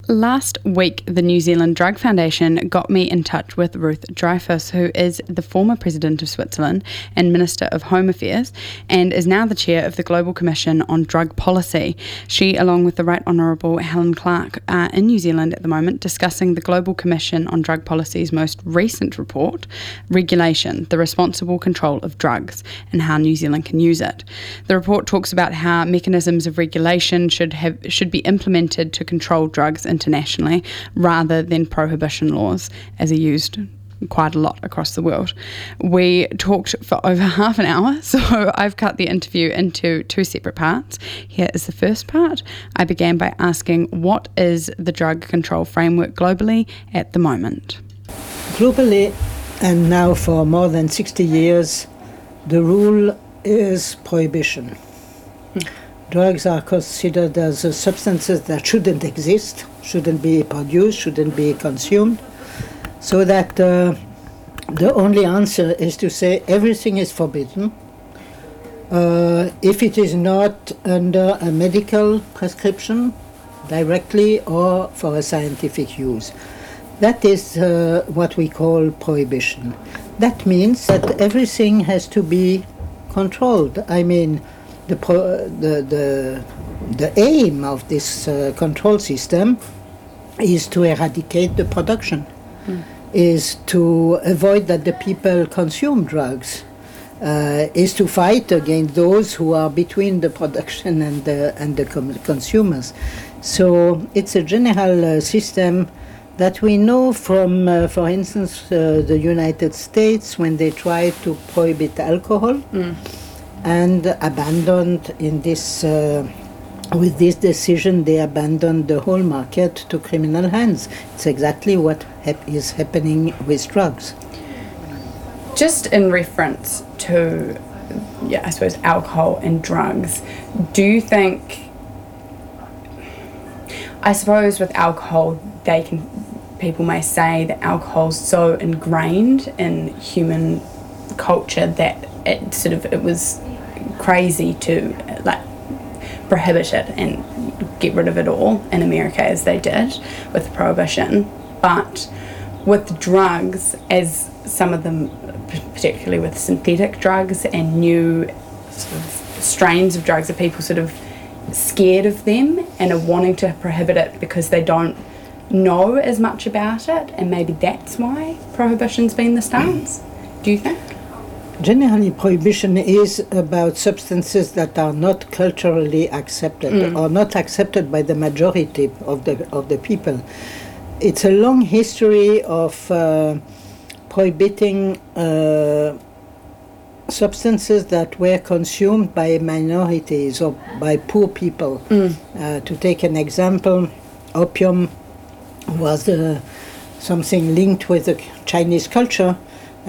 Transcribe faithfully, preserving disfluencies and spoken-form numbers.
Last week, the New Zealand Drug Foundation got me in touch with Ruth Dryfoos, who is the former President of Switzerland and Minister of Home Affairs, and is now the chair of the Global Commission on Drug Policy. She, along with the Right Honourable Helen Clark, are in New Zealand at the moment discussing the Global Commission on Drug Policy's most recent report, Regulation, the Responsible Control of Drugs, and how New Zealand can use it. The report talks about how mechanisms of regulation should have should be implemented to control drugs internationally rather than prohibition laws, as are used quite a lot across the world. We talked for over half an hour, so I've cut the interview into two separate parts. Here is the first part. I began by asking, what is the drug control framework globally at the moment? Globally, and now for more than sixty years, the rule is prohibition. Hmm. Drugs are considered as uh, substances that shouldn't exist, shouldn't be produced, shouldn't be consumed. So that uh, the only answer is to say everything is forbidden. Uh, if it is not under a medical prescription, directly or for a scientific use. That is uh, what we call prohibition. That means that everything has to be controlled. I mean, The, pro, the, the, the aim of this uh, control system is to eradicate the production, mm. is to avoid that the people consume drugs, uh, is to fight against those who are between the production and the, and the com- consumers. So it's a general uh, system that we know from, uh, for instance, uh, the United States when they tried to prohibit alcohol. Mm. And abandoned in this, uh, with this decision, they abandoned the whole market to criminal hands. It's exactly what hap- is happening with drugs. Just in reference to, yeah, I suppose, alcohol and drugs, do you think, I suppose with alcohol, they can, people may say that alcohol is so ingrained in human culture that it sort of, it was crazy to like prohibit it and get rid of it all in America as they did with prohibition. But with drugs, as some of them, particularly with synthetic drugs and new sort of strains of drugs, are people sort of scared of them and are wanting to prohibit it because they don't know as much about it, and maybe that's why prohibition's been the stance. Do you think? Generally, prohibition is about substances that are not culturally accepted mm. or not accepted by the majority of the of the people. It's a long history of uh, prohibiting uh, substances that were consumed by minorities or by poor people. Mm. Uh, to take an example, opium was uh, something linked with the Chinese culture.